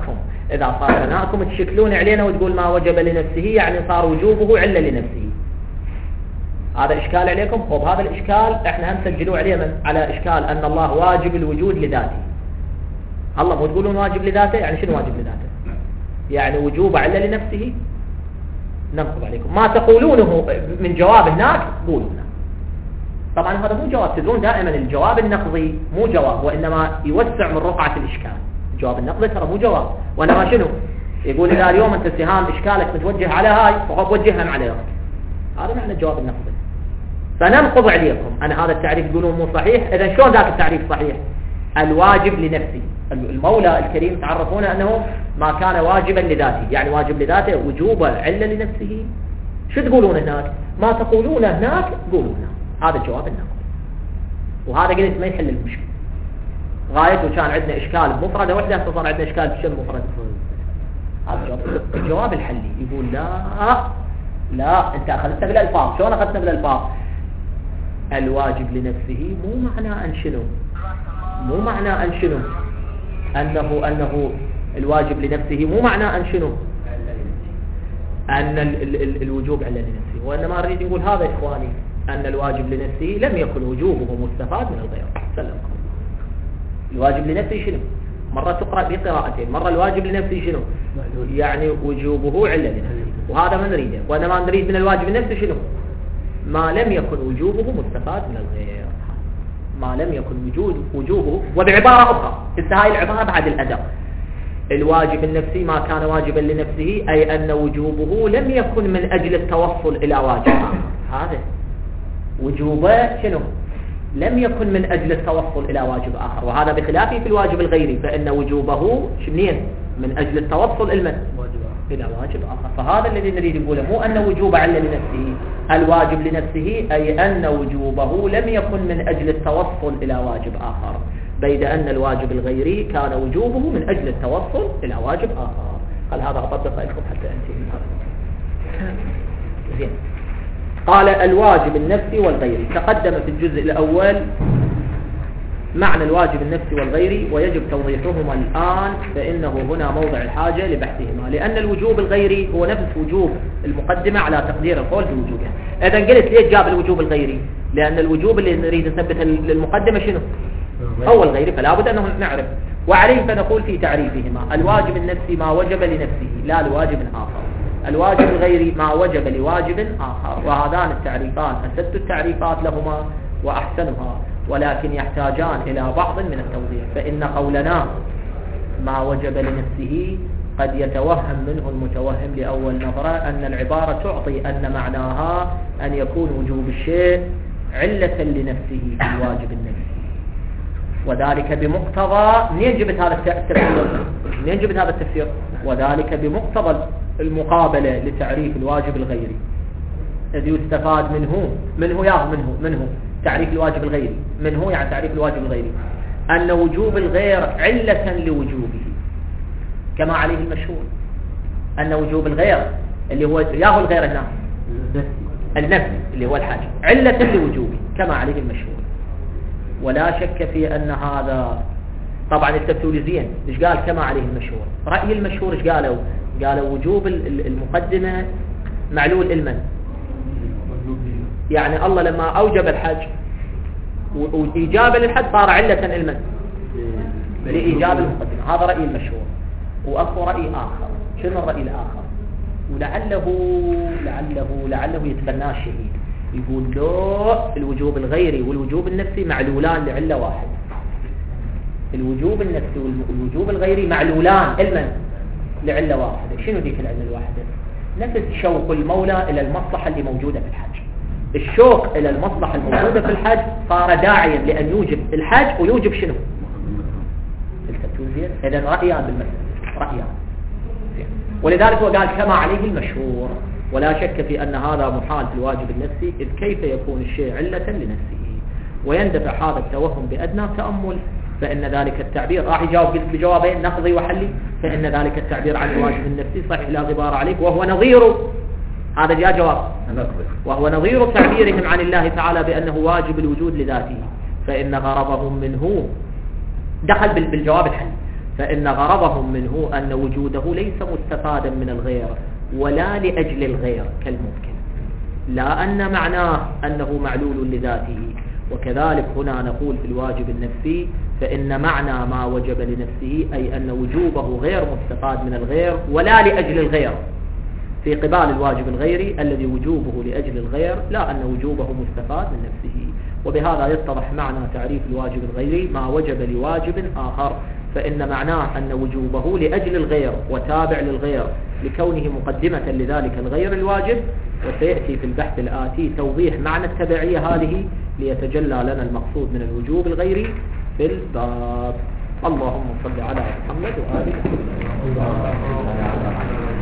بناءكم تشكلون علينا وتقول ما وجب لنفسه يعني صار وجوبه علة لنفسه. هذا إشكال عليكم. طب هذا الإشكال إحنا هم سجلوا عليه على إشكال أن الله واجب الوجود لذاته. الله مو تقولون واجب لذاته، يعني شنو واجب لذاته؟ يعني وجوب علة لنفسه. ننقض عليكم ما تقولونه من جواب هناك قولونا. طبعا هذا مو جواب، تدرون دائما الجواب النقضي مو جواب، وإنما يوسع من رقعة الإشكال. الجواب النقضي ترى مو جواب، وإنما شنو يقول إذا اليوم أنت سهام إشكالك متوجه على هاي فقد وجههم على غيرك. هذا معنى الجواب النقضي. فننقض عليكم أنا هذا التعريف تقولون مو صحيح. إذا شلون ذاك التعريف صحيح؟ الواجب لنفسي. المولى الكريم تعرفون أنه ما كان واجبا لذاته، يعني واجب لذاته وجوبه علة لنفسه. شو تقولون هناك؟ ما تقولون هناك قولونا. هذا الجواب النقضي، وهذا قلت ما يحل المشكلة. غايته كان عندنا إشكال بمفردة واحدة، صار عندنا إشكال بشن مفردة. هذا الجواب الحلي يقول لا أنت أخذتنا بالألفاظ. شلون أخذتنا بالألفاظ؟ الواجب لنفسه مو معنى أن شنو أنه الواجب لنفسه مو معنى أن شنو أن الوجوب علة لنفسه، وإنما أريد يقول هذا إخواني أن الواجب لنفسه لم يكن وجوبه مستفاد من الغير. سلمكم. الواجب لنفسه شنو؟ مرة تقرأ بقراءتين، مرة الواجب لنفسه شنو يعني وجوبه علة لنفسه، وهذا ما نريده. وإنما نريد من الواجب لنفسه شنو؟ ما لم يكن وجوبه مستفاد من الغير، ما لم يكن وجوبه. وبعبارة أخرى هاي العبارة بعد الأدب، الواجب النفسي ما كان واجبا لنفسه أي أن وجوبه لم يكن من أجل التوصل إلى واجب. هذا وجوبه شنو؟ لم يكن من أجل التوصل إلى واجب آخر، وهذا بخلافه في الواجب الغيري، فإن وجوبه منين؟ من أجل التوصل إلى واجب آخر. فهذا الذي نريد نقوله، مو أن وجوب علة لنفسه، الواجب لنفسه أي أن وجوبه لم يكن من أجل التوصل إلى واجب آخر، بيد أن الواجب الغيري كان وجوبه من أجل التوصل إلى واجب آخر. قال هذا أطبق لكم حتى أنتهي من هذا. زين. قال الواجب النفسي والغيري. تقدم في الجزء الأول معنى الواجب النفسي والغيري، ويجب توضيحهما الآن فإنه هنا موضع الحاجة لبحثهما، لأن الوجوب الغيري هو نفس وجوب المقدمة على تقدير القول بوجوبها. إذا قلت ليش جاب الوجوب الغيري؟ لأن الوجوب اللي نريد نثبته للمقدمة شنو؟ هو الغيري، فلا بد أنه نعرف. وعليه فنقول في تعريفهما الواجب النفسي ما وجب لنفسه لا لواجب آخر، الواجب الغيري ما وجب لواجب آخر. وهذان التعريفان أسد التعريفات لهما وأحسنها، ولكن يحتاجان إلى بعض من التوضيح. فإن قولنا ما وجب لنفسه قد يتوهم منه المتوهم لأول نظرة أن العبارة تعطي أن معناها أن يكون وجوب الشيء علة لنفسه في الواجب النفسي، وذلك بمقتضى منين جبت هذا التفسير؟ منين جبت هذا التفسير؟ وذلك بمقتضى المقابلة لتعريف الواجب الغيري الذي يستفاد منه تعريف الواجب الغيري. منه يعني تعريف الواجب الغيري أن وجوب الغير علة لوجوبه، كما عليه المشهور أن وجوب الغير اللي هو ياهو الغير هنا النفس اللي هو الحاجة علة لوجوبه كما عليه المشهور. ولا شك في أن هذا طبعا التبتوليزيين إيش قال كما عليه المشهور؟ رأي المشهور إيش قالوا وجوب المقدمة معلول المن، يعني الله لما أوجب الحج وإيجاب للحج صار علة المن لإيجاب المقدمة. هذا رأي المشهور. وأخو رأي آخر. شنو الرأي الآخر؟ ولعله يتبناه الشهيد، يقول له الوجوب الغيري والوجوب النفسي معلولان لعلة واحد. الوجوب النفسي والوجوب الغيري معلولان المن لعلة واحدة. شنو ديك العلة الواحدة؟ نفس شوق المولى إلى المصلحة اللي موجودة في الحج. الشوق إلى المصلحة الموجودة في الحج صار داعيا لأن يوجب الحج ويوجب شنو؟ التبتوزية. إذن رأيان بالمسألة، رأيان. ولذلك هو قال كما عليه المشهور. ولا شك في أن هذا محال في الواجب النفسي، إذ كيف يكون الشيء علة لنفسه؟ ويندفع هذا التوهم بأدنى تأمل، فإن ذلك التعبير راح يجاوب بجوابين نقضي وحلي. فإن ذلك التعبير عن الواجب النفسي صحيح لا غبار عليك، وهو نظيره، هذا جاء جواب، وهو نظير تعبيرهم عن الله تعالى بأنه واجب الوجود لذاته. فإن غرضهم منه دخل بالجواب الحلي، فإن غرضهم منه أن وجوده ليس مستفادا من الغير ولا لأجل الغير كالممكن، لا أن معناه أنه معلول لذاته. وكذلك هنا نقول في الواجب النفسي فإن معنى ما وجب لنفسه أي أن وجوبه غير مستفاد من الغير ولا لأجل الغير، في قبال الواجب الغيري الذي وجوبه لأجل الغير لا أن وجوبه مستفاد من نفسه. وبهذا يتضح معنى تعريف الواجب الغيري ما وجب لواجب آخر، فإن معناه أن وجوبه لأجل الغير وتابع للغير لكونه مقدمة لذلك الغير الواجب. وسيأتي في البحث الآتي توضيح معنى التبعية هذه ليتجلى لنا المقصود من الوجوب الغيري في الباب. اللهم صل على محمد وآله.